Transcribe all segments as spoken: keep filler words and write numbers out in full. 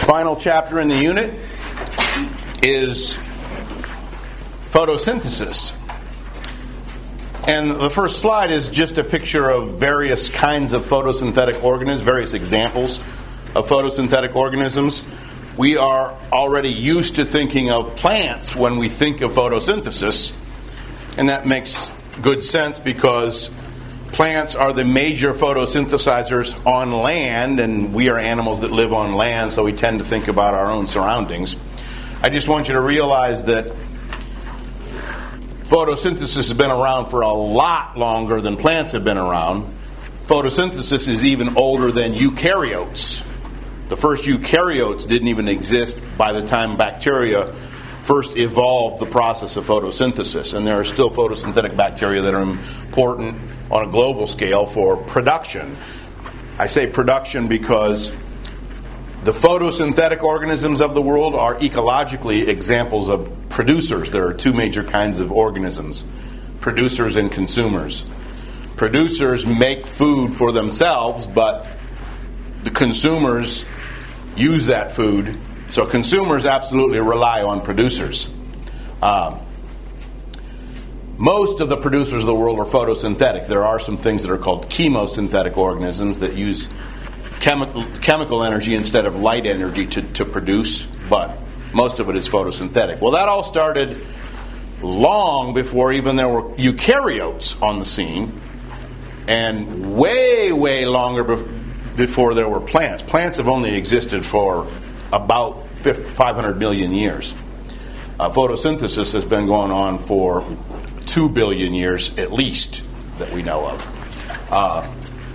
final chapter in the unit is photosynthesis. And the first slide is just a picture of various kinds of photosynthetic organisms, various examples of photosynthetic organisms. We are already used to thinking of plants when we think of photosynthesis, and that makes good sense because plants are the major photosynthesizers on land, and we are animals that live on land, so we tend to think about our own surroundings. I just want you to realize that photosynthesis has been around for a lot longer than plants have been around. Photosynthesis is even older than eukaryotes. The first eukaryotes didn't even exist by the time bacteria first evolved the process of photosynthesis. And there are still photosynthetic bacteria that are important on a global scale for production. I say production because the photosynthetic organisms of the world are ecologically examples of producers. There are two major kinds of organisms, producers and consumers. Producers make food for themselves, but the consumers use that food. So consumers absolutely rely on producers. Um, most of the producers of the world are photosynthetic. There are some things that are called chemosynthetic organisms that use chemical, chemical energy instead of light energy to, to produce, but most of it is photosynthetic. Well, that all started long before even there were eukaryotes on the scene, and way, way longer bef- before there were plants. Plants have only existed for about five hundred million years. Uh, photosynthesis has been going on for two billion years at least that we know of. Uh,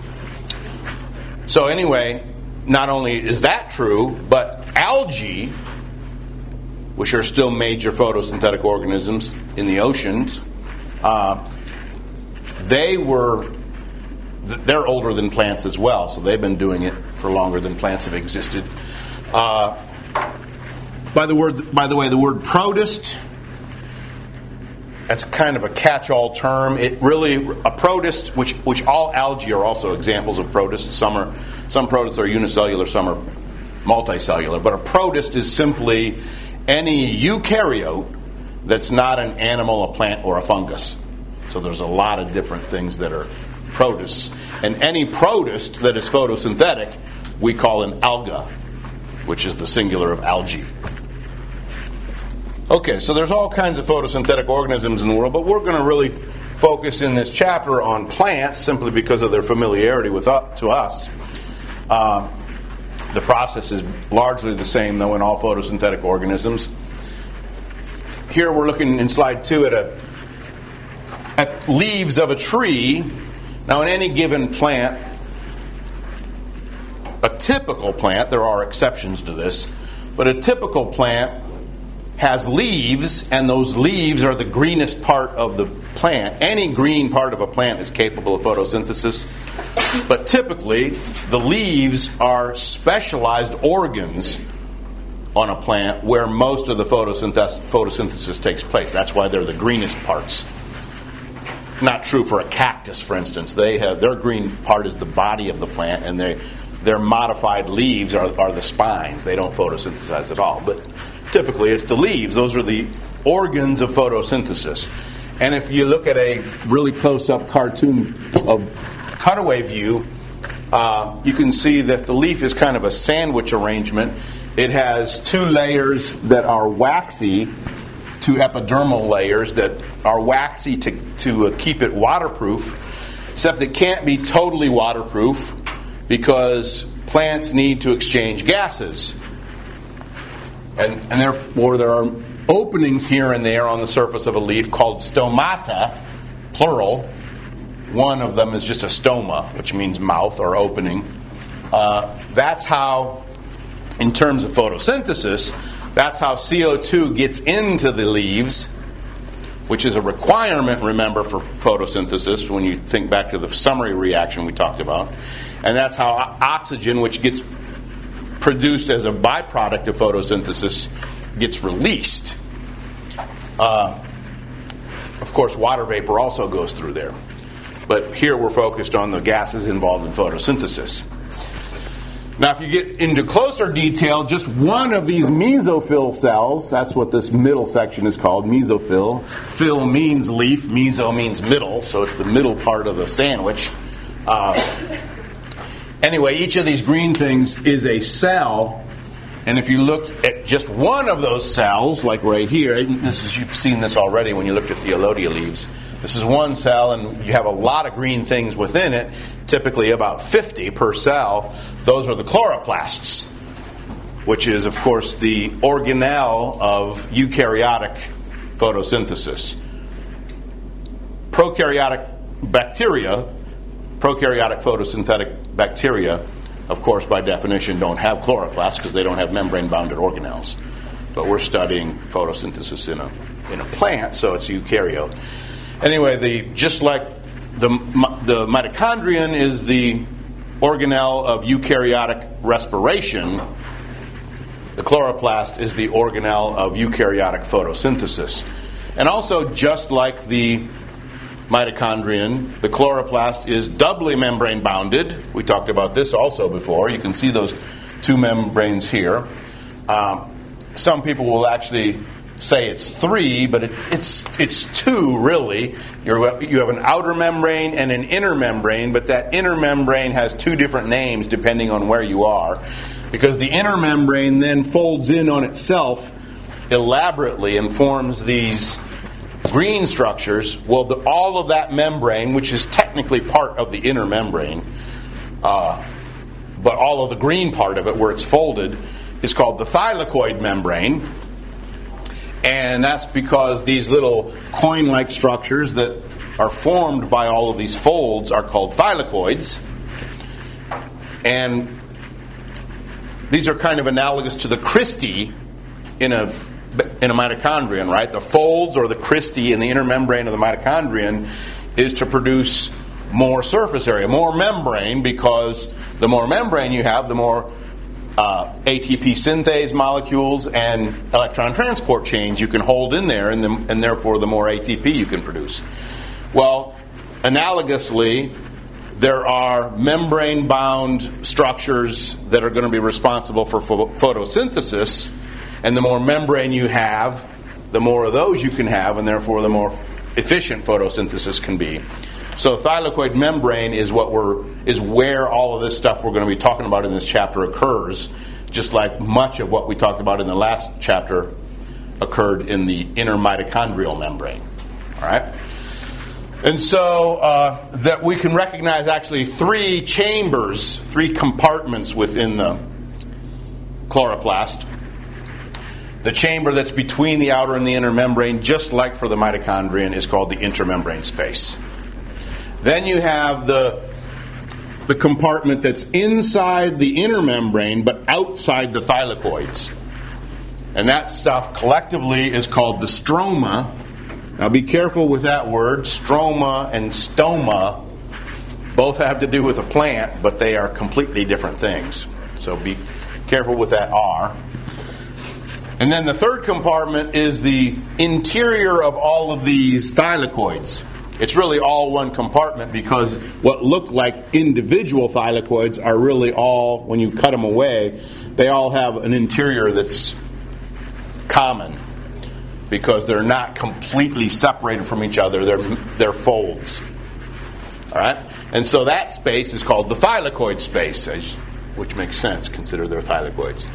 so anyway, not only is that true, but algae, which are still major photosynthetic organisms in the oceans, uh, they were, they're older than plants as well, so they've been doing it for longer than plants have existed. Uh, by the word, by the way, the word protist, that's kind of a catch-all term. It really, a protist, which which all algae are also examples of protists. Some are, some protists are unicellular, some are multicellular. But a protist is simply any eukaryote that's not an animal, a plant, or a fungus. So there's a lot of different things that are protists. And any protist that is photosynthetic, we call an alga, which is the singular of algae. Okay, so there's all kinds of photosynthetic organisms in the world, but we're going to really focus in this chapter on plants simply because of their familiarity with us, to us. Uh, the process is largely the same, though, in all photosynthetic organisms. Here we're looking in slide two at a at leaves of a tree. Now, in any given plant, a typical plant, there are exceptions to this, but a typical plant has leaves, and those leaves are the greenest part of the plant. Any green part of a plant is capable of photosynthesis, but typically the leaves are specialized organs on a plant where most of the photosynthesis, photosynthesis takes place. That's why they're the greenest parts. Not true for a cactus, for instance. They have, their green part is the body of the plant, and they, their modified leaves are, are the spines. They don't photosynthesize at all. But typically it's the leaves. Those are the organs of photosynthesis. And if you look at a really close-up cartoon of cutaway view, uh, you can see that the leaf is kind of a sandwich arrangement. It has two layers that are waxy, two epidermal layers that are waxy to, to uh, keep it waterproof, except it can't be totally waterproof because plants need to exchange gases. And, and therefore there are openings here and there on the surface of a leaf called stomata, plural. One of them is just a stoma, which means mouth or opening. Uh, that's how, in terms of photosynthesis, that's how C O two gets into the leaves, which is a requirement, remember, for photosynthesis when you think back to the summary reaction we talked about. And that's how oxygen, which gets produced as a byproduct of photosynthesis, gets released. Uh, of course, water vapor also goes through there. But here we're focused on the gases involved in photosynthesis. Now, if you get into closer detail, just one of these mesophyll cells, that's what this middle section is called, mesophyll. Phyll means leaf, meso means middle, so it's the middle part of the sandwich. Uh, anyway, each of these green things is a cell, and if you look at just one of those cells, like right here, and this is, you've seen this already when you looked at the Elodea leaves. This is one cell, and you have a lot of green things within it, typically about fifty per cell. Those are the chloroplasts, which is, of course, the organelle of eukaryotic photosynthesis. Prokaryotic bacteria, prokaryotic photosynthetic bacteria, of course, by definition, don't have chloroplasts because they don't have membrane-bounded organelles. But we're studying photosynthesis in a in a plant, so it's eukaryote. Anyway, the just like the the mitochondrion is the organelle of eukaryotic respiration, the chloroplast is the organelle of eukaryotic photosynthesis. And also, just like the mitochondrion, the chloroplast is doubly membrane-bounded. We talked about this also before. You can see those two membranes here. Um, some people will actually say it's three, but it, it's it's two, really. You're, you have an outer membrane and an inner membrane, but that inner membrane has two different names depending on where you are, because the inner membrane then folds in on itself elaborately and forms these green structures. Well, the, all of that membrane, which is technically part of the inner membrane, uh, but all of the green part of it where it's folded, is called the thylakoid membrane. And that's because these little coin-like structures that are formed by all of these folds are called thylakoids. And these are kind of analogous to the cristae in a in a mitochondrion, right? The folds or the cristae in the inner membrane of the mitochondrion is to produce more surface area, more membrane, because the more membrane you have, the more Uh, A T P synthase molecules and electron transport chains you can hold in there, and, the, and therefore the more A T P you can produce. Well, analogously, there are membrane-bound structures that are going to be responsible for pho- photosynthesis, and the more membrane you have, the more of those you can have, and therefore the more efficient photosynthesis can be. So thylakoid membrane is what we're is where all of this stuff we're going to be talking about in this chapter occurs, just like much of what we talked about in the last chapter occurred in the inner mitochondrial membrane. All right? And so uh, that we can recognize actually three chambers, three compartments within the chloroplast. The chamber that's between the outer and the inner membrane, just like for the mitochondrion, is called the intermembrane space. Then you have the the compartment that's inside the inner membrane but outside the thylakoids. And that stuff collectively is called the stroma. Now be careful with that word. Stroma and stoma both have to do with a plant, but they are completely different things. So be careful with that R. And then the third compartment is the interior of all of these thylakoids. It's really all one compartment because what look like individual thylakoids are really all, when you cut them away, they all have an interior that's common because they're not completely separated from each other. They're, they're folds. All right? And so that space is called the thylakoid space, which makes sense. Consider they're thylakoids.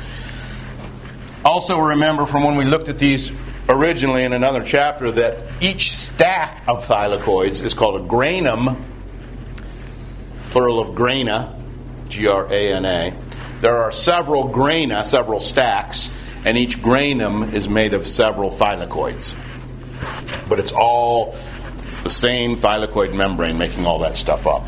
Also remember from when we looked at these originally in another chapter that each stack of thylakoids is called a granum, plural of grana, G R A N A. There are several grana, several stacks, and each granum is made of several thylakoids. But it's all the same thylakoid membrane making all that stuff up.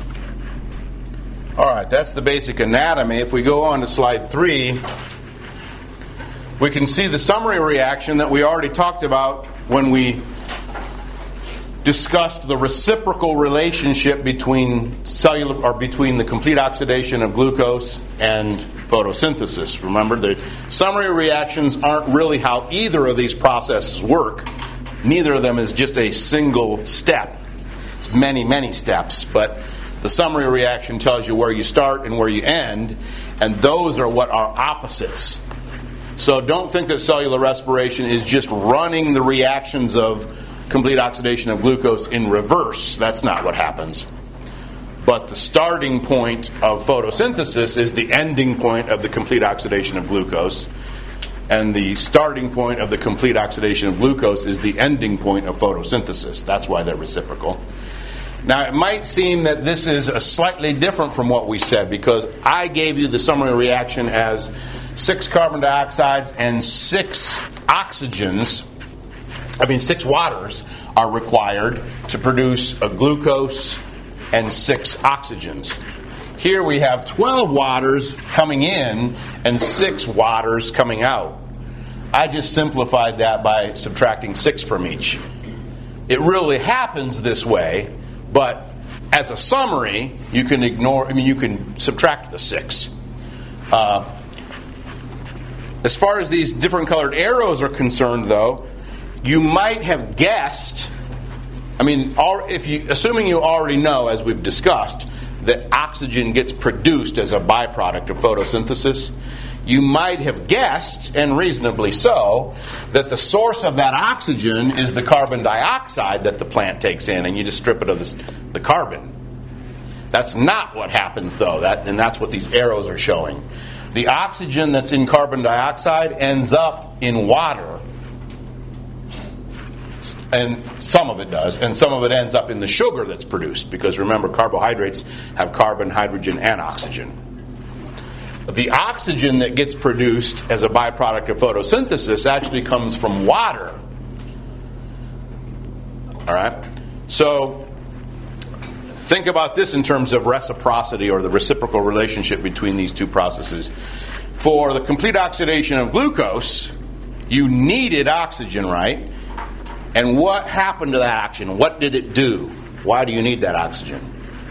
All right, that's the basic anatomy. If we go on to slide three, we can see the summary reaction that we already talked about when we discussed the reciprocal relationship between cellular or between the complete oxidation of glucose and photosynthesis. Remember, the summary reactions aren't really how either of these processes work. Neither of them is just a single step. It's many, many steps, but the summary reaction tells you where you start and where you end. And those are what are opposites. So don't think that cellular respiration is just running the reactions of complete oxidation of glucose in reverse. That's not what happens. But the starting point of photosynthesis is the ending point of the complete oxidation of glucose. And the starting point of the complete oxidation of glucose is the ending point of photosynthesis. That's why they're reciprocal. Now, it might seem that this is a slightly different from what we said, because I gave you the summary reaction as six carbon dioxides and six oxygens, I mean six waters, are required to produce a glucose and six oxygens. Here we have twelve waters coming in and six waters coming out. I just simplified that by subtracting six from each. It really happens this way, but as a summary, you can ignore, I mean, you can subtract the six. Uh, as far as these different colored arrows are concerned, though, you might have guessed, I mean, if you, assuming you already know, as we've discussed, that oxygen gets produced as a byproduct of photosynthesis, you might have guessed, and reasonably so, that the source of that oxygen is the carbon dioxide that the plant takes in, and you just strip it of the, the carbon. That's not what happens, though, that, and that's what these arrows are showing. The oxygen that's in carbon dioxide ends up in water, and some of it does, and some of it ends up in the sugar that's produced, because remember, carbohydrates have carbon, hydrogen, and oxygen. The oxygen that gets produced as a byproduct of photosynthesis actually comes from water. All right? So think about this in terms of reciprocity, or the reciprocal relationship between these two processes. For the complete oxidation of glucose, you needed oxygen, right? And what happened to that oxygen? What did it do? Why do you need that oxygen?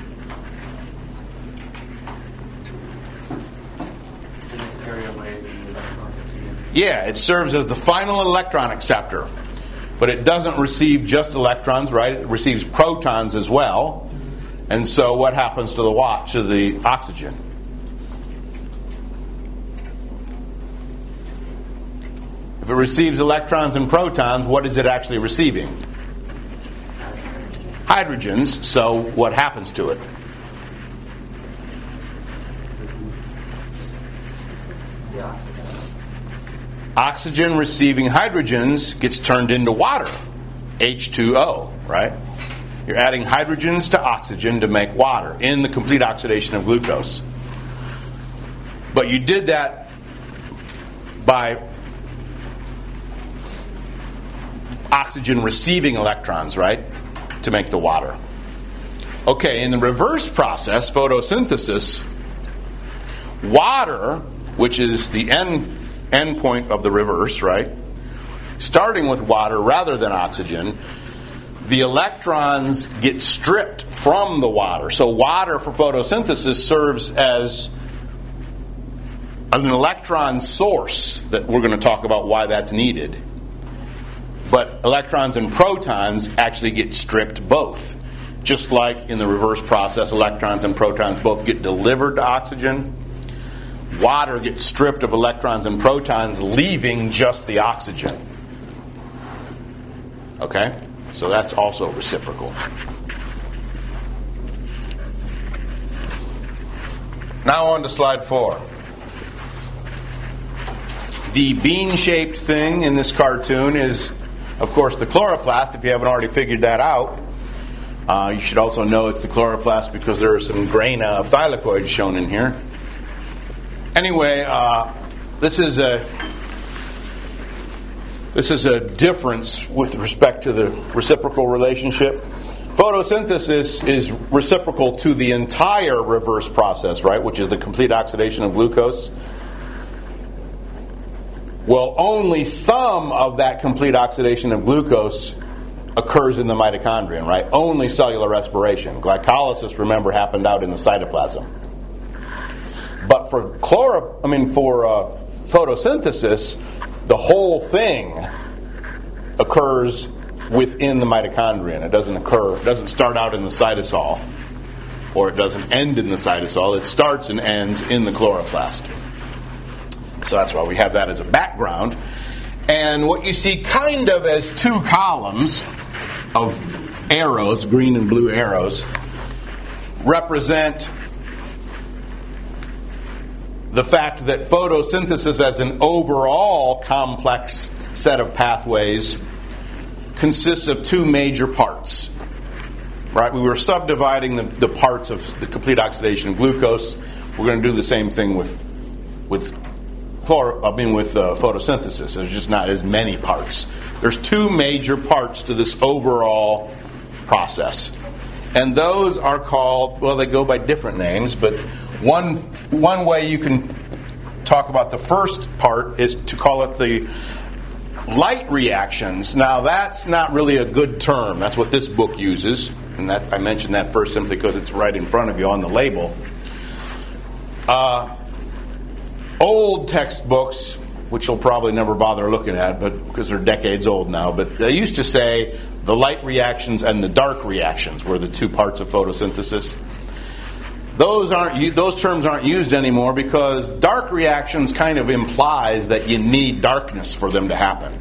Yeah, it serves as the final electron acceptor. But it doesn't receive just electrons, right? It receives protons as well. And so what happens to the wa- to the oxygen? If it receives electrons and protons, what is it actually receiving? Hydrogens. So what happens to it? Oxygen receiving hydrogens gets turned into water, H two O, right? You're adding hydrogens to oxygen to make water in the complete oxidation of glucose. But you did that by oxygen receiving electrons, right, to make the water. Okay, in the reverse process, photosynthesis, water, which is the end end point of the reverse, right? Starting with water rather than oxygen, the electrons get stripped from the water. So water for photosynthesis serves as an electron source that we're going to talk about why that's needed. But electrons and protons actually get stripped both. Just like in the reverse process, electrons and protons both get delivered to oxygen. Water gets stripped of electrons and protons, leaving just the oxygen. Okay? So that's also reciprocal. Now on to slide four. The bean-shaped thing in this cartoon is, of course, the chloroplast, if you haven't already figured that out. Uh, you should also know it's the chloroplast because there are some graina of thylakoids shown in here. Anyway, uh, this is a this is a difference with respect to the reciprocal relationship. Photosynthesis is reciprocal to the entire reverse process, right, which is the complete oxidation of glucose. Well, only some of that complete oxidation of glucose occurs in the mitochondrion, right? Only cellular respiration. Glycolysis, remember, happened out in the cytoplasm. But for chloro, I mean for uh, photosynthesis, the whole thing occurs within the mitochondrion. It doesn't occur, it doesn't start out in the cytosol. or it doesn't end in the cytosol. It starts and ends in the chloroplast. So that's why we have that as a background. And what you see kind of as two columns of arrows, green and blue arrows, represent the fact that photosynthesis as an overall complex set of pathways consists of two major parts. Right? We were subdividing the, the parts of the complete oxidation of glucose. We're going to do the same thing with with chlor- I mean with uh, photosynthesis. There's just not as many parts. There's two major parts to this overall process. And those are called, well, they go by different names, but one one way you can talk about the first part is to call it the light reactions. Now, that's not really a good term. That's what this book uses. And that, I mentioned that first simply because it's right in front of you on the label. Uh, old textbooks, which you'll probably never bother looking at, but because they're decades old now, but they used to say the light reactions and the dark reactions were the two parts of photosynthesis. Those aren't those terms aren't used anymore because dark reactions kind of implies that you need darkness for them to happen.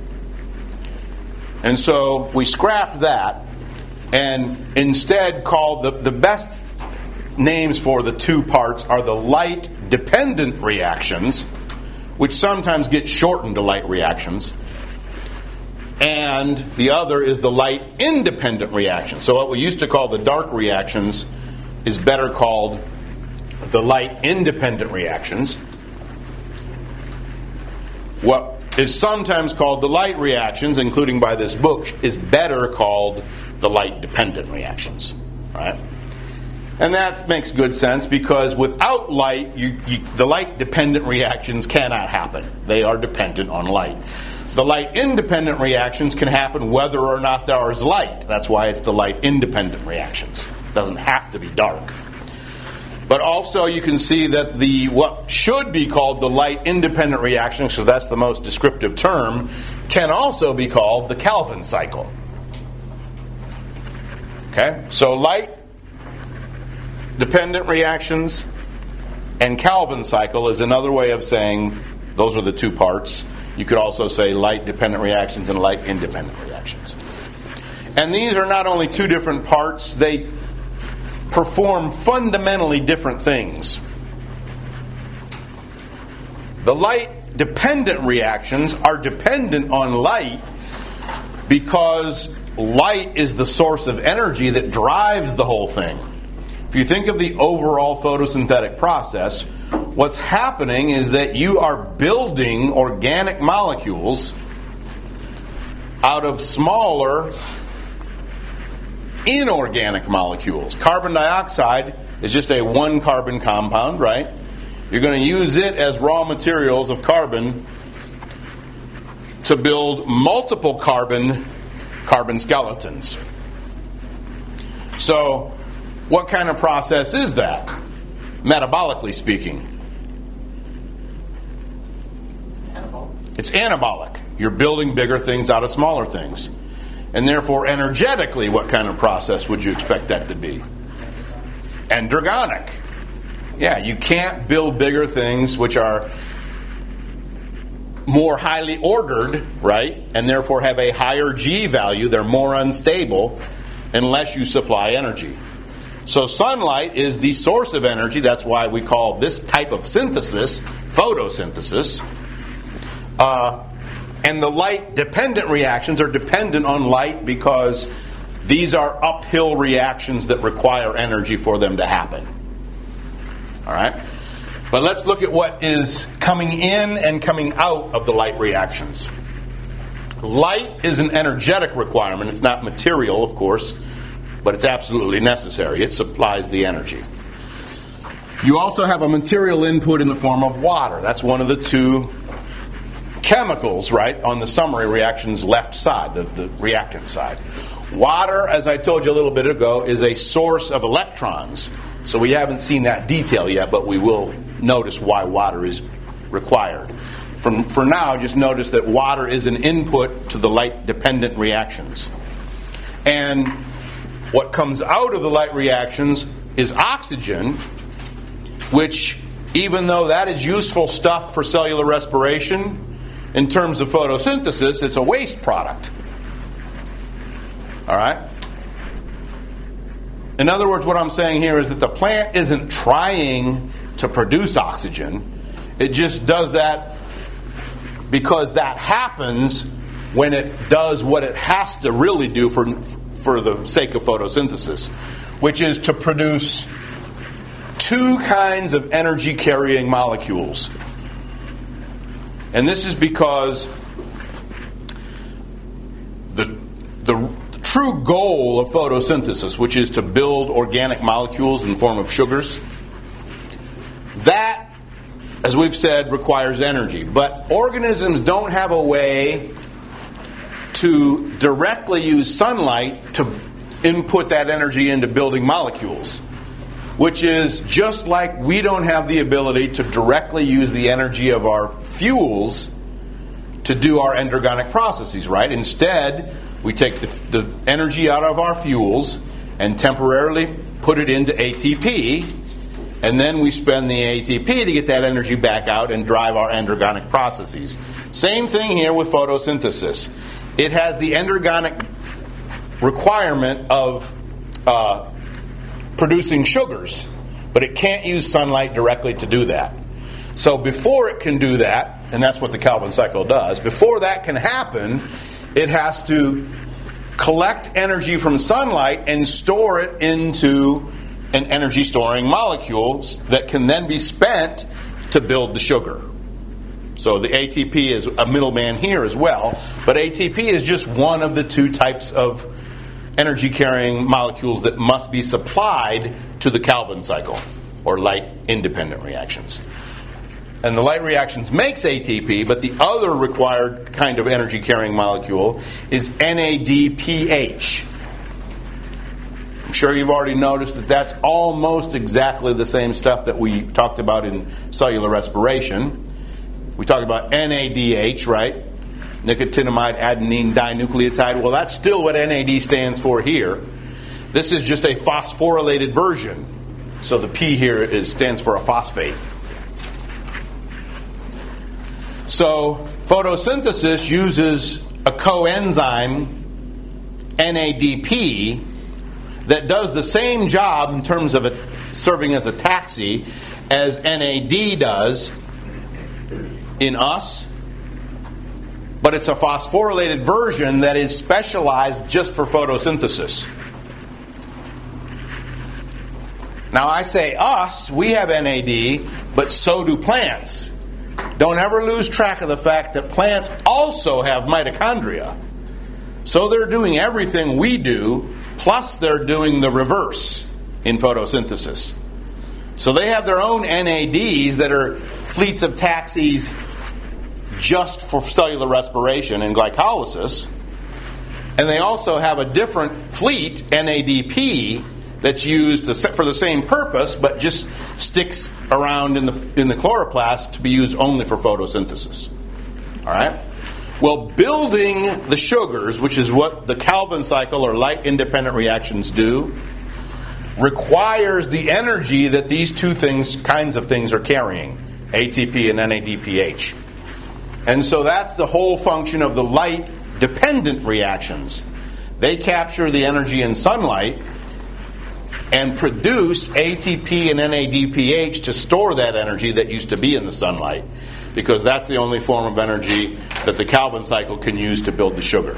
And so we scrapped that and instead called the, the best names for the two parts are the light-dependent reactions, which sometimes get shortened to light reactions, and the other is the light-independent reaction. So what we used to call the dark reactions is better called the light-independent reactions. What is sometimes called the light reactions, including by this book, is better called the light-dependent reactions. Right? And that makes good sense because without light, you, you, the light-dependent reactions cannot happen. They are dependent on light. The light-independent reactions can happen whether or not there is light. That's why it's the light-independent reactions. It doesn't have to be dark. But also you can see that the what should be called the light-independent reactions, because that's the most descriptive term, can also be called the Calvin cycle. Okay? So light-dependent reactions and Calvin cycle is another way of saying those are the two parts. You could also say light-dependent reactions and light-independent reactions. And these are not only two different parts, they perform fundamentally different things. The light-dependent reactions are dependent on light because light is the source of energy that drives the whole thing. If you think of the overall photosynthetic process, what's happening is that you are building organic molecules out of smaller inorganic molecules. Carbon dioxide is just a one carbon compound, right? You're going to use it as raw materials of carbon to build multiple carbon carbon skeletons. So, what kind of process is that? Metabolically speaking. Anabolic. It's anabolic. You're building bigger things out of smaller things. And therefore, energetically, what kind of process would you expect that to be? Endergonic. Yeah, you can't build bigger things which are more highly ordered, right? And therefore have a higher G value. They're more unstable unless you supply energy. So sunlight is the source of energy. That's why we call this type of synthesis photosynthesis. Uh, and the light-dependent reactions are dependent on light because these are uphill reactions that require energy for them to happen. All right? But let's look at what is coming in and coming out of the light reactions. Light is an energetic requirement. It's not material, of course, but it's absolutely necessary. It supplies the energy. You also have a material input in the form of water. That's one of the two chemicals, right, on the summary reaction's left side, the, the reactant side. Water, as I told you a little bit ago, is a source of electrons. So we haven't seen that detail yet, but we will notice why water is required. From, for now, just notice that water is an input to the light-dependent reactions. And what comes out of the light reactions is oxygen, which, even though that is useful stuff for cellular respiration, in terms of photosynthesis, it's a waste product. All right? In other words, what I'm saying here is that the plant isn't trying to produce oxygen. It just does that because that happens when it does what it has to really do for, for the sake of photosynthesis, which is to produce two kinds of energy-carrying molecules. And this is because the, the true goal of photosynthesis, which is to build organic molecules in the form of sugars, that, as we've said, requires energy. But organisms don't have a way to directly use sunlight to input that energy into building molecules, which is just like we don't have the ability to directly use the energy of our fuels to do our endergonic processes, right? Instead, we take the, the energy out of our fuels and temporarily put it into A T P, and then we spend the A T P to get that energy back out and drive our endergonic processes. Same thing here with photosynthesis. It has the endergonic requirement of uh, producing sugars, but it can't use sunlight directly to do that. So before it can do that, and that's what the Calvin cycle does, before that can happen, it has to collect energy from sunlight and store it into an energy storing molecule that can then be spent to build the sugar. So the A T P is a middleman here as well, but A T P is just one of the two types of energy carrying molecules that must be supplied to the Calvin cycle, or light independent reactions. And the light reactions makes A T P, but the other required kind of energy carrying molecule is N A D P H. I'm sure you've already noticed that that's almost exactly the same stuff that we talked about in cellular respiration. We talked about N A D H, right? Nicotinamide adenine dinucleotide. Well, that's still what N A D stands for here. This is just a phosphorylated version. So the P here is stands for a phosphate. So photosynthesis uses a coenzyme, N A D P, that does the same job in terms of it serving as a taxi as N A D does in us, but it's a phosphorylated version that is specialized just for photosynthesis. Now I say us, we have N A D, but so do plants. Don't ever lose track of the fact that plants also have mitochondria. So they're doing everything we do, plus they're doing the reverse in photosynthesis. So they have their own N A Ds that are fleets of taxis just for cellular respiration and glycolysis. And they also have a different fleet, N A D P, that's used for the same purpose, but just sticks around in the in the chloroplast to be used only for photosynthesis. All right? Well, building the sugars, which is what the Calvin cycle or light-independent reactions do, requires the energy that these two things, kinds of things are carrying, A T P and N A D P H. And so that's the whole function of the light-dependent reactions. They capture the energy in sunlight and produce A T P and N A D P H to store that energy that used to be in the sunlight, because that's the only form of energy that the Calvin cycle can use to build the sugar.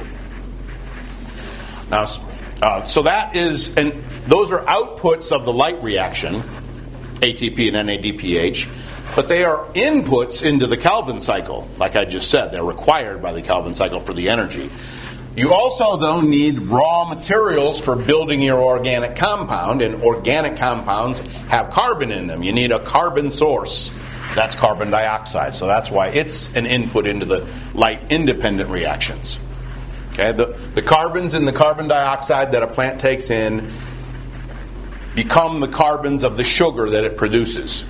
Now, uh, so that is, and those are outputs of the light reaction, A T P and N A D P H, but they are inputs into the Calvin cycle. Like I just said, they're required by the Calvin cycle for the energy. You also, though, need raw materials for building your organic compound, and organic compounds have carbon in them. You need a carbon source. That's carbon dioxide, so that's why it's an input into the light-independent reactions. Okay, the, the carbons in the carbon dioxide that a plant takes in become the carbons of the sugar that it produces.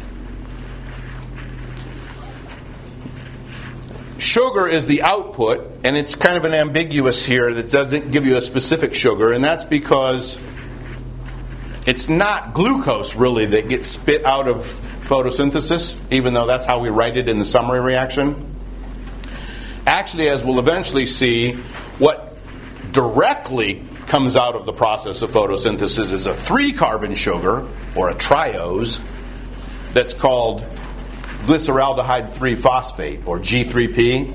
Sugar is the output, and it's kind of an ambiguous here that doesn't give you a specific sugar, and that's because it's not glucose really that gets spit out of photosynthesis, even though that's how we write it in the summary reaction. Actually, as we'll eventually see, what directly comes out of the process of photosynthesis is a three-carbon sugar, or a triose, that's called glyceraldehyde three phosphate, or G three P.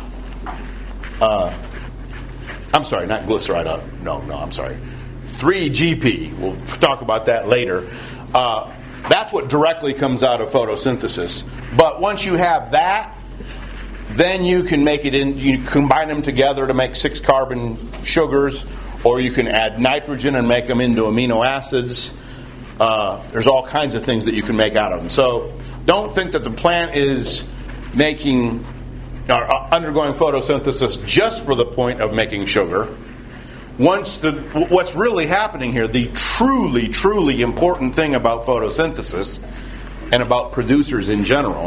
Uh, I'm sorry, not glyceride. No, no, I'm sorry. three G P. We'll talk about that later. Uh, that's what directly comes out of photosynthesis. But once you have that, then you can make it in. You combine them together to make six-carbon sugars, or you can add nitrogen and make them into amino acids. Uh, there's all kinds of things that you can make out of them. So don't think that the plant is making or undergoing photosynthesis just for the point of making sugar. Once the what's really happening here, the truly, truly important thing about photosynthesis and about producers in general,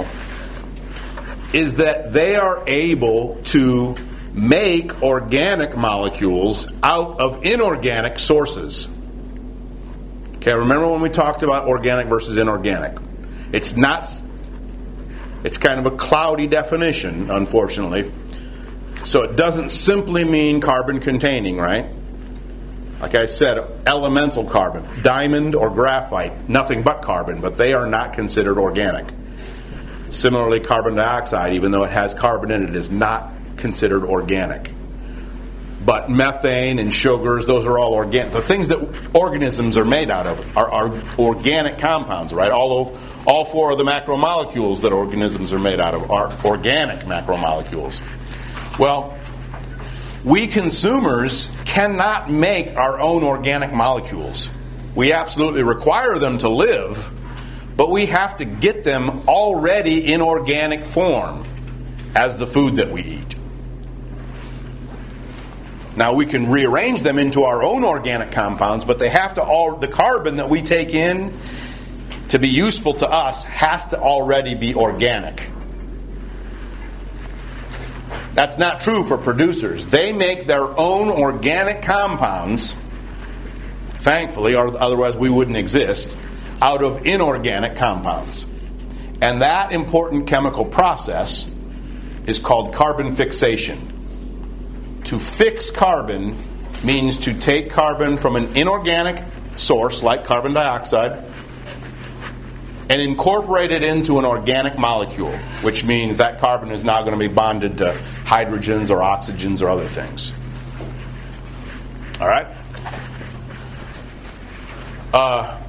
is that they are able to make organic molecules out of inorganic sources. Okay, remember when we talked about organic versus inorganic? It's not, it's kind of a cloudy definition, unfortunately. So it doesn't simply mean carbon containing, right? Like I said, elemental carbon, diamond or graphite, nothing but carbon, but they are not considered organic. Similarly, carbon dioxide, even though it has carbon in it, is not considered organic. But methane and sugars, those are all organic. The things that organisms are made out of are, are organic compounds, right? All of, all four of the macromolecules that organisms are made out of are organic macromolecules. Well, we consumers cannot make our own organic molecules. We absolutely require them to live, but we have to get them already in organic form as the food that we eat. Now, we can rearrange them into our own organic compounds, but they have to all the carbon that we take in to be useful to us has to already be organic. That's not true for producers. They make their own organic compounds, thankfully, or otherwise we wouldn't exist, out of inorganic compounds. And that important chemical process is called carbon fixation. To fix carbon means to take carbon from an inorganic source, like carbon dioxide, and incorporate it into an organic molecule, which means that carbon is now going to be bonded to hydrogens or oxygens or other things. All right? Uh,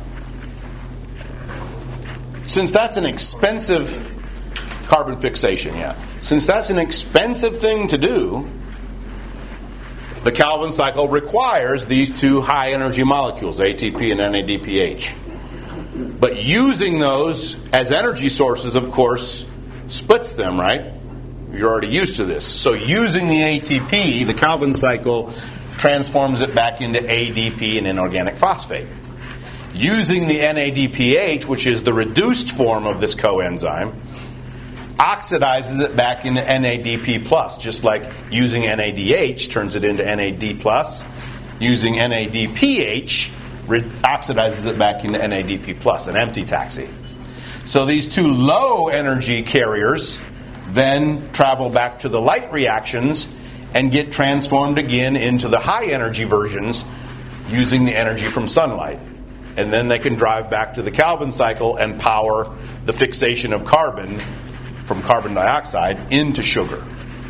since that's an expensive carbon fixation, yeah. Since that's an expensive thing to do, the Calvin cycle requires these two high-energy molecules, A T P and N A D P H. But using those as energy sources, of course, splits them, right? You're already used to this. So using the A T P, the Calvin cycle transforms it back into A D P and inorganic phosphate. Using the N A D P H, which is the reduced form of this coenzyme, oxidizes it back into N A D P plus, just like using N A D H turns it into N A D plus. Using N A D P H re- oxidizes it back into N A D P plus, an empty taxi. So these two low energy carriers then travel back to the light reactions and get transformed again into the high energy versions using the energy from sunlight. And then they can drive back to the Calvin cycle and power the fixation of carbon from carbon dioxide into sugar.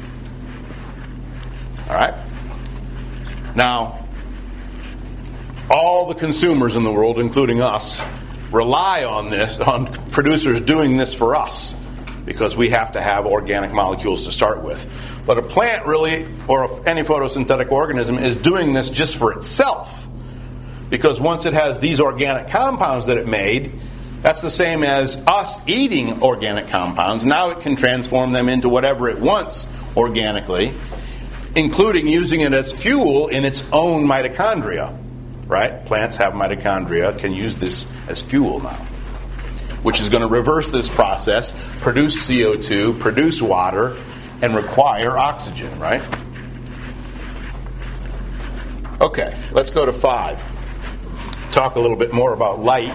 All right? Now, all the consumers in the world, including us, rely on this, on producers doing this for us, because we have to have organic molecules to start with. But a plant really, or any photosynthetic organism, is doing this just for itself. Because once it has these organic compounds that it made, that's the same as us eating organic compounds. Now it can transform them into whatever it wants organically, including using it as fuel in its own mitochondria. Right? Plants have mitochondria, can use this as fuel now, which is going to reverse this process, produce C O two, produce water, and require oxygen, right? Okay, let's go to five. talk a little bit more about light.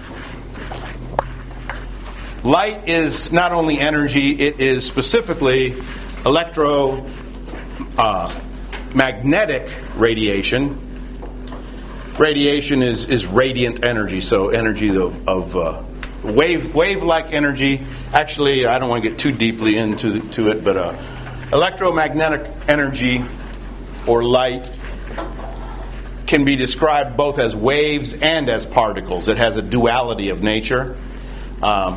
Light is not only energy, it is specifically electromagnetic uh, radiation. Radiation is, is radiant energy, so energy of, of uh, wave wave-like energy. Actually, I don't want to get too deeply into to it, but uh, electromagnetic energy or light can be described both as waves and as particles. It has a duality of nature. Um,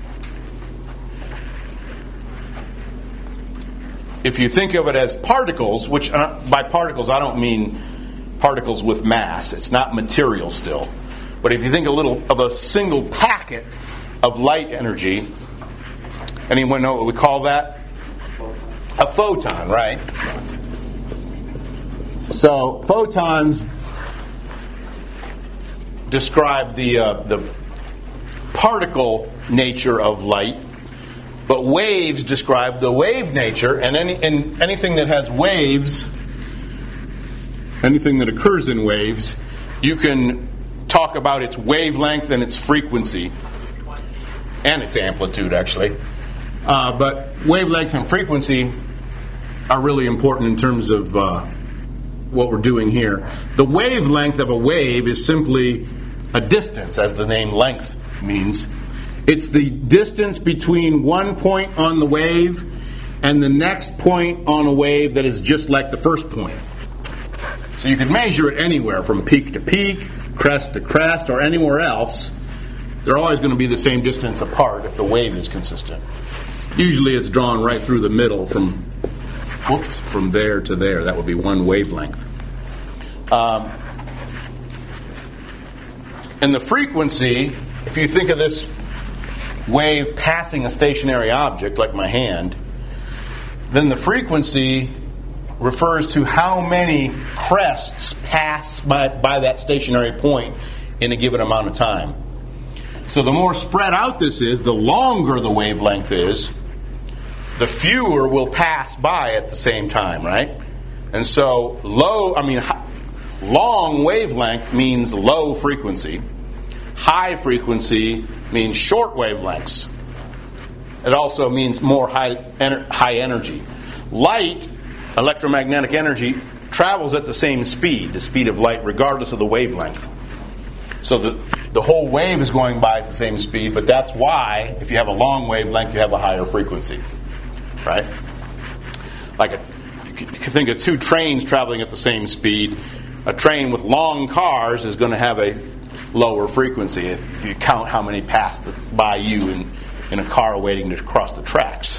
if you think of it as particles, which uh, by particles I don't mean particles with mass. It's not material still. But if you think a little of a single packet of light energy, anyone know what we call that? A photon, right? So photons describe the uh, the particle nature of light, but waves describe the wave nature, and any and anything that has waves, anything that occurs in waves, you can talk about its wavelength and its frequency, and its amplitude, actually. Uh, but wavelength and frequency are really important in terms of uh, what we're doing here. The wavelength of a wave is simply a distance, as the name length means. It's the distance between one point on the wave and the next point on a wave that is just like the first point. So you can measure it anywhere from peak to peak, crest to crest, or anywhere else. They're always going to be the same distance apart if the wave is consistent. Usually it's drawn right through the middle from whoops, from there to there. That would be one wavelength. Um, and the frequency, if you think of this wave passing a stationary object like my hand, then the frequency refers to how many crests pass by, by that stationary point in a given amount of time. So the more spread out this is, the longer the wavelength is, the fewer will pass by at the same time, right? And so low, I mean, long wavelength means low frequency. High frequency means short wavelengths. It also means more high, ener- high energy. Light, electromagnetic energy, travels at the same speed, the speed of light, regardless of the wavelength. So the, the whole wave is going by at the same speed, but that's why, if you have a long wavelength, you have a higher frequency. Right? Like a, if you could think of two trains traveling at the same speed, a train with long cars is going to have a lower frequency if you count how many pass the, by you in, in a car waiting to cross the tracks.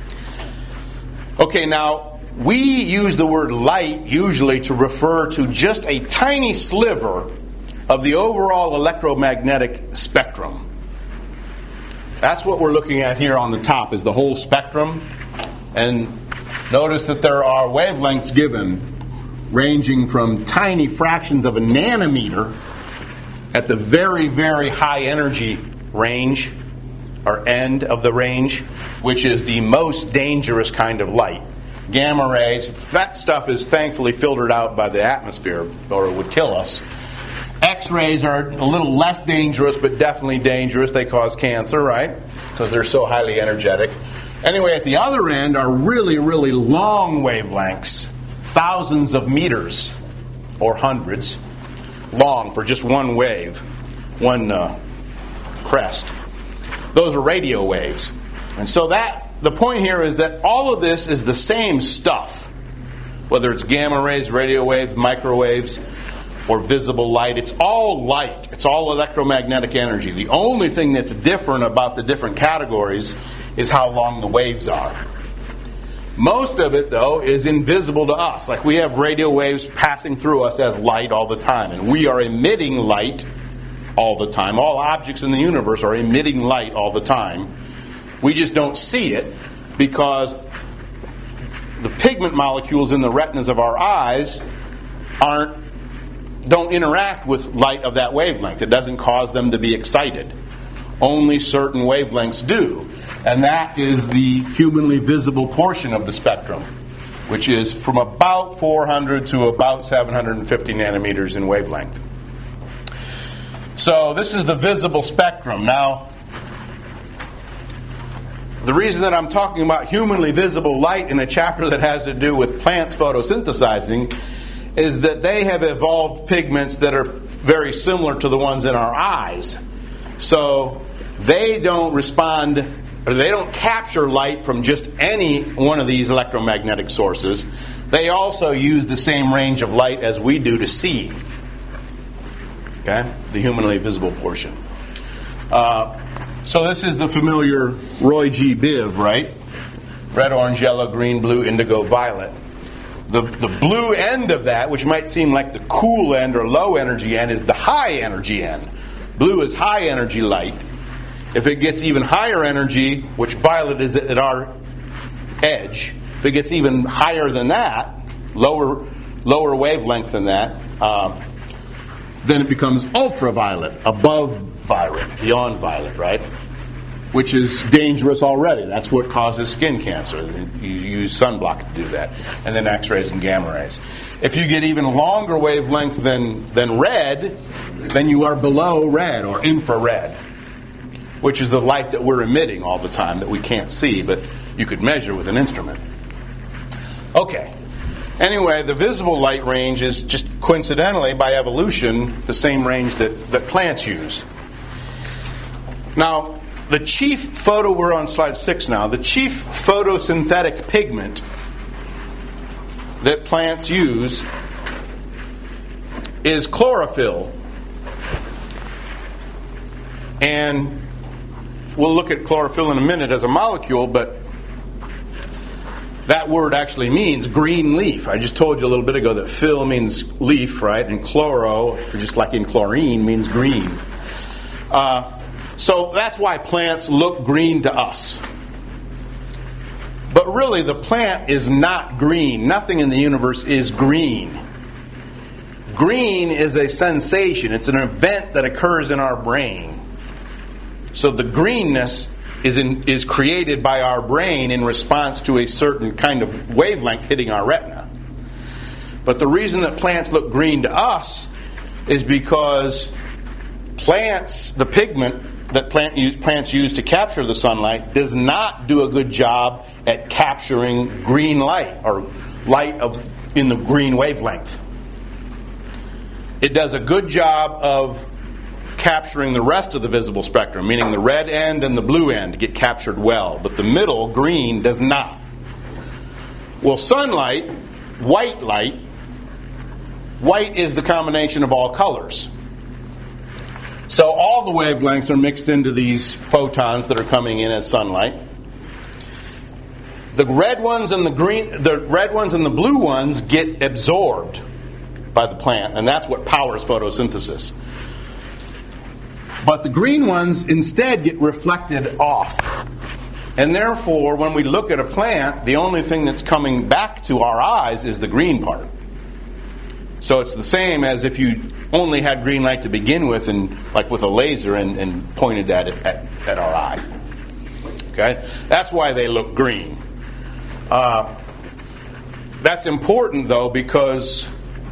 Okay, now, we use the word light usually to refer to just a tiny sliver of the overall electromagnetic spectrum. That's what we're looking at here on the top, is the whole spectrum. And notice that there are wavelengths given ranging from tiny fractions of a nanometer at the very, very high energy range, or end of the range, which is the most dangerous kind of light. Gamma rays, that stuff is thankfully filtered out by the atmosphere, or it would kill us. X-rays are a little less dangerous, but definitely dangerous. They cause cancer, right? Because they're so highly energetic. Anyway, at the other end are really, really long wavelengths, thousands of meters, or hundreds, long for just one wave, one uh, crest. Those are radio waves. And so that, the point here is that all of this is the same stuff. Whether it's gamma rays, radio waves, microwaves, or visible light, it's all light. It's all electromagnetic energy. The only thing that's different about the different categories is how long the waves are. Most of it, though, is invisible to us. Like we have radio waves passing through us as light all the time. And we are emitting light all the time. All objects in the universe are emitting light all the time. We just don't see it because the pigment molecules in the retinas of our eyes aren't don't interact with light of that wavelength. It doesn't cause them to be excited. Only certain wavelengths do. And that is the humanly visible portion of the spectrum, which is from about four hundred to about seven hundred fifty nanometers in wavelength. So this is the visible spectrum. Now, the reason that I'm talking about humanly visible light in a chapter that has to do with plants photosynthesizing is that they have evolved pigments that are very similar to the ones in our eyes. So they don't respond, or they don't capture light from just any one of these electromagnetic sources. They also use the same range of light as we do to see. Okay? The humanly visible portion. Uh, so this is the familiar Roy G. Biv, right? Red, orange, yellow, green, blue, indigo, violet. The, the blue end of that, which might seem like the cool end or low energy end, is the high energy end. Blue is high energy light. If it gets even higher energy, which violet is at our edge, if it gets even higher than that, lower lower wavelength than that, uh, then it becomes ultraviolet, above violet, beyond violet, right? Which is dangerous already. That's what causes skin cancer. You use sunblock to do that. And then X-rays and gamma rays. If you get even longer wavelength than, than red, then you are below red or infrared, which is the light that we're emitting all the time that we can't see, but you could measure with an instrument. Okay. Anyway, the visible light range is just coincidentally, by evolution, the same range that, that plants use. Now, the chief photo, we're on slide six now, the chief photosynthetic pigment that plants use is chlorophyll. And we'll look at chlorophyll in a minute as a molecule, but that word actually means green leaf. I just told you a little bit ago that "phil" means leaf, right? And chloro, just like in chlorine, means green. Uh, so that's why plants look green to us. But really, the plant is not green. Nothing in the universe is green. Green is a sensation. It's an event that occurs in our brain. So the greenness is in, is created by our brain in response to a certain kind of wavelength hitting our retina. But the reason that plants look green to us is because plants, the pigment that plant use, plants use to capture the sunlight, does not do a good job at capturing green light or light of in the green wavelength. It does a good job of capturing the rest of the visible spectrum, meaning the red end and the blue end get captured well, but the middle, green, does not. Well, sunlight, white light, white is the combination of all colors. So all the wavelengths are mixed into these photons that are coming in as sunlight. The red ones and the green, the red ones and the blue ones get absorbed by the plant, and that's what powers photosynthesis. But the green ones instead get reflected off. And therefore, when we look at a plant, the only thing that's coming back to our eyes is the green part. So it's the same as if you only had green light to begin with, and like with a laser, and, and pointed at it at, at our eye. Okay? That's why they look green. Uh, that's important, though, because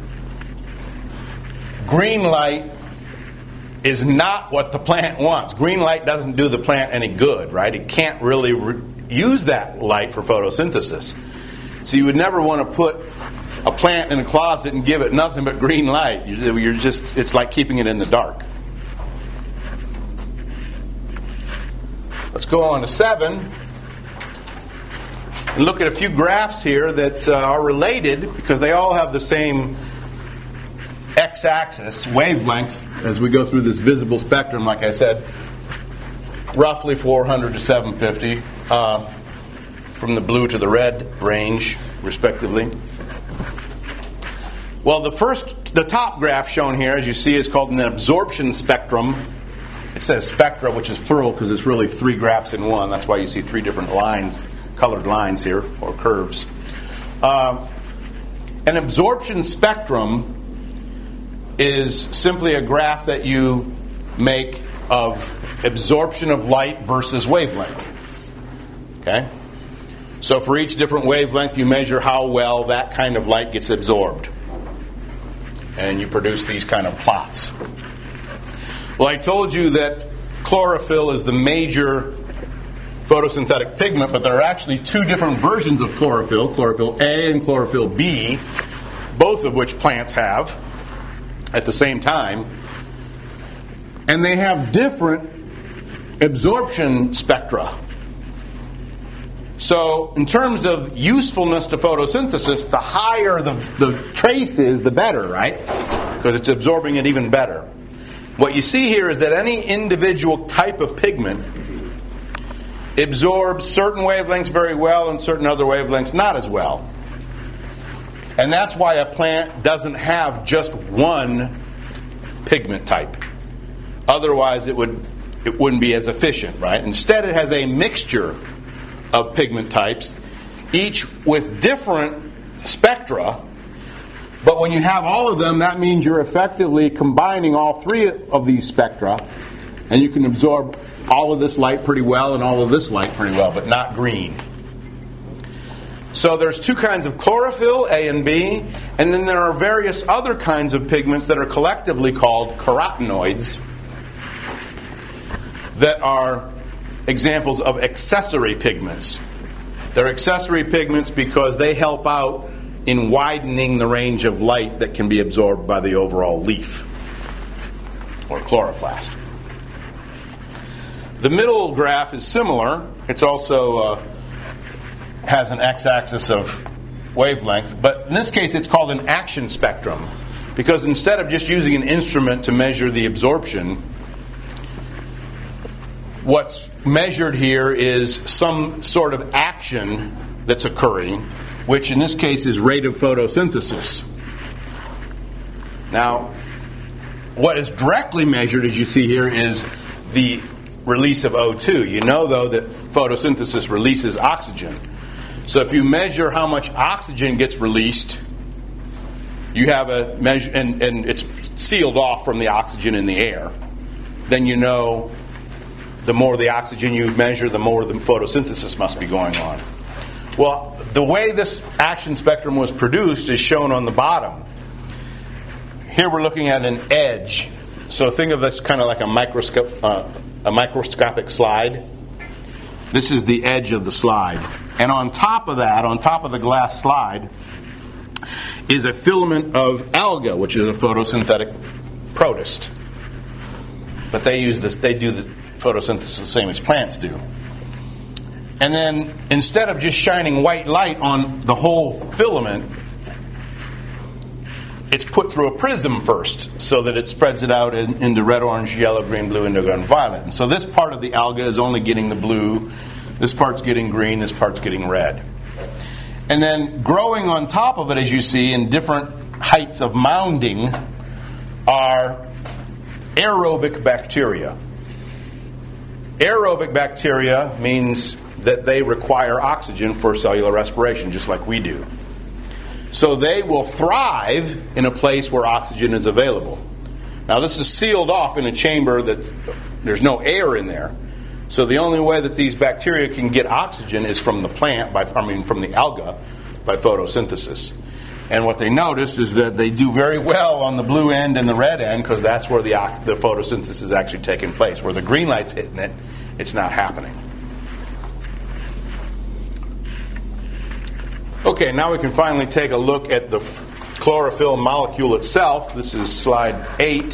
green light is not what the plant wants. Green light doesn't do the plant any good, right? It can't really re- use that light for photosynthesis. So you would never want to put a plant in a closet and give it nothing but green light. You're just, it's like keeping it in the dark. Let's go on to seven and look at a few graphs here that uh, are related because they all have the same x-axis, wavelength, as we go through this visible spectrum, like I said, roughly four hundred to seven fifty, uh, from the blue to the red range, respectively. Well, the first, the top graph shown here, as you see, is called an absorption spectrum. It says spectra, which is plural because it's really three graphs in one. That's why you see three different lines, colored lines here, or curves. Uh, an absorption spectrum is simply a graph that you make of absorption of light versus wavelength. Okay? So for each different wavelength, you measure how well that kind of light gets absorbed. And you produce these kind of plots. Well, I told you that chlorophyll is the major photosynthetic pigment, but there are actually two different versions of chlorophyll, chlorophyll A and chlorophyll B, both of which plants have at the same time. And they have different absorption spectra. So in terms of usefulness to photosynthesis, the higher the, the trace is, the better, right? Because it's absorbing it even better. What you see here is that any individual type of pigment absorbs certain wavelengths very well and certain other wavelengths not as well. And that's why a plant doesn't have just one pigment type. Otherwise it would it wouldn't be as efficient, right? Instead it has a mixture of pigment types, each with different spectra. But when you have all of them, that means you're effectively combining all three of these spectra, and you can absorb all of this light pretty well and all of this light pretty well, but not green. So there's two kinds of chlorophyll, A and B, and then there are various other kinds of pigments that are collectively called carotenoids that are examples of accessory pigments. They're accessory pigments because they help out in widening the range of light that can be absorbed by the overall leaf or chloroplast. The middle graph is similar. It's also uh, has an x-axis of wavelength, but in this case it's called an action spectrum because instead of just using an instrument to measure the absorption, what's measured here is some sort of action that's occurring, which in this case is rate of photosynthesis. Now, what is directly measured, as you see here, is the release of O two. You know, though, that photosynthesis releases oxygen. So if you measure how much oxygen gets released, you have a measure, and, and it's sealed off from the oxygen in the air, then you know the more the oxygen you measure, the more the photosynthesis must be going on. Well, the way this action spectrum was produced is shown on the bottom. Here we're looking at an edge. So think of this kind of like a microscope, uh, a microscopic slide. This is the edge of the slide. And on top of that, on top of the glass slide, is a filament of alga, which is a photosynthetic protist. But they use this, they do the photosynthesis the same as plants do. And then instead of just shining white light on the whole filament, it's put through a prism first so that it spreads it out in, into red, orange, yellow, green, blue, indigo, and violet. And so this part of the alga is only getting the blue, this part's getting green, this part's getting red. And then growing on top of it, as you see, in different heights of mounding, are aerobic bacteria. Aerobic bacteria means that they require oxygen for cellular respiration, just like we do. So they will thrive in a place where oxygen is available. Now this is sealed off in a chamber that there's no air in there. So the only way that these bacteria can get oxygen is from the plant, by, I mean from the alga, by photosynthesis. And what they noticed is that they do very well on the blue end and the red end because that's where the, the photosynthesis is actually taking place. Where the green light's hitting it, it's not happening. Okay, now we can finally take a look at the chlorophyll molecule itself. This is slide eight.